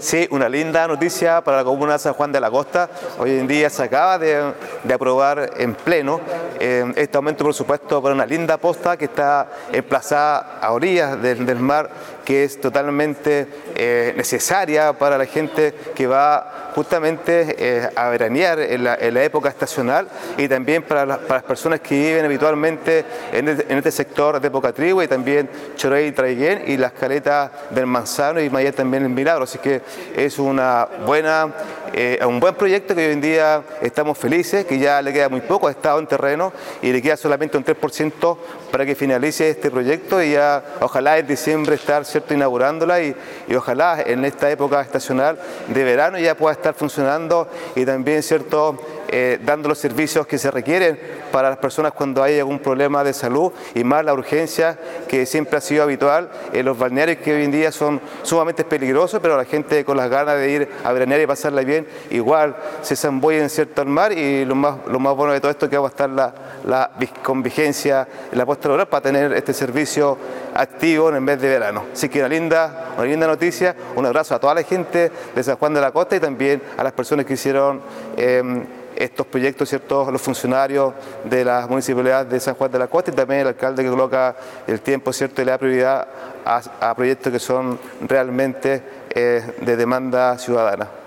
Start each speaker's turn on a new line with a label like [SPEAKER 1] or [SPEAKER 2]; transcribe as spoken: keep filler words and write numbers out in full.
[SPEAKER 1] Sí, una linda noticia para la comuna de San Juan de la Costa. Hoy en día se acaba de, de aprobar en pleno eh, este aumento, por supuesto, para una linda posta que está emplazada a orillas del, del mar, que es totalmente eh, necesaria para la gente que va justamente eh, a veranear en la, en la época estacional, y también para, la, para las personas que viven habitualmente en, el, en este sector de Pocatrihue y también Choroey y Traiguén y las caletas del Manzano y Mayet también en Milagro. Así que es una buena, eh, un buen proyecto que hoy en día estamos felices, que ya le queda muy poco, ha estado en terreno y le queda solamente un tres por ciento para que finalice este proyecto, y ya ojalá en diciembre estar, ¿cierto?, inaugurándola, y, y ojalá en esta época estacional de verano ya pueda estar funcionando y también, ¿cierto?, eh, dando los servicios que se requieren para las personas cuando hay algún problema de salud, y más la urgencia que siempre ha sido habitual en los balnearios, que hoy en día son sumamente peligrosos, pero la gente con las ganas de ir a veranear y pasarla bien, igual se zambullen, ¿cierto?, al mar. Y lo más, lo más bueno de todo esto es que va a estar la, la, con vigencia en la puesta de hora para tener este servicio activo en el mes de verano. Así que una linda, una linda noticia. Un abrazo a toda la gente de San Juan de la Costa y también a las personas que hicieron eh, estos proyectos, ¿cierto?, los funcionarios de la municipalidad de San Juan de la Costa, y también el alcalde que coloca el tiempo, ¿cierto?, y le da prioridad a, a proyectos que son realmente eh, de demanda ciudadana.